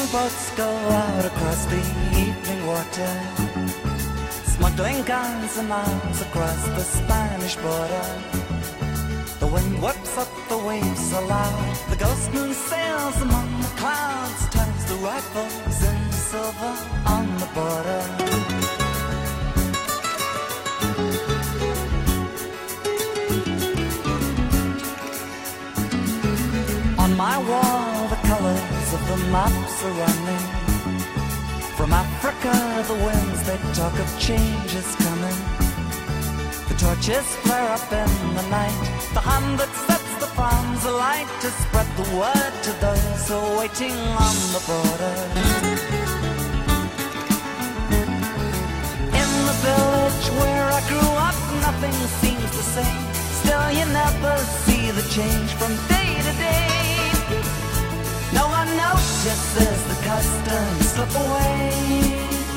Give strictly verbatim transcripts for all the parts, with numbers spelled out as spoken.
boats go out across the evening water, smuggling guns and arms across the Spanish border. The wind whips up the waves so loud, the ghost moon sails among the clouds, turns the rifles into silver on the border. On my wall, the colors of the maps are running. From Africa, the winds, they talk of change is coming. The torches flare up in the night, the hand that sets the farms alight to spread the word to those who are waiting on the border. In the village where I grew up, nothing seems the same. Still you never see the change from day to day. No one notices the customs slip away.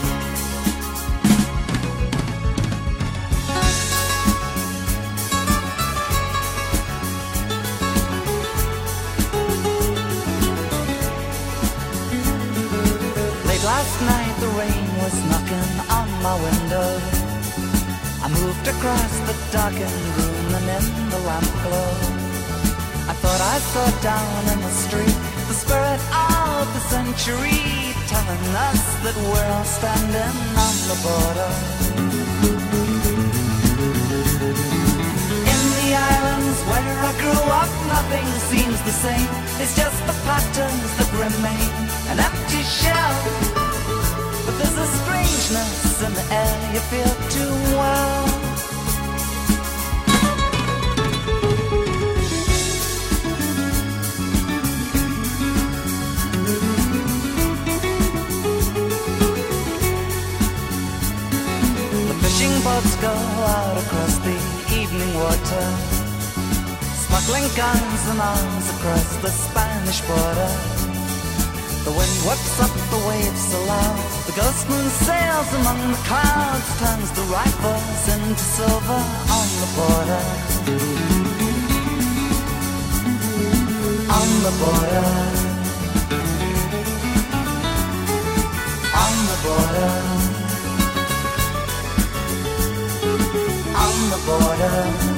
Late last night the rain was knocking on my window. I moved across the darkened room and in the lamp glow I thought I saw down in the street the spirit of the century, telling us that we're all standing on the border. In the islands where I grew up, nothing seems the same. It's just the patterns that remain, an empty shell. But there's a strangeness in the air you feel too well. Boats go out across the evening water, smuggling guns and arms across the Spanish border. The wind whips up the waves so loud, the ghost moon sails among the clouds, turns the rifles into silver on the border. On the border. On the border. On the border.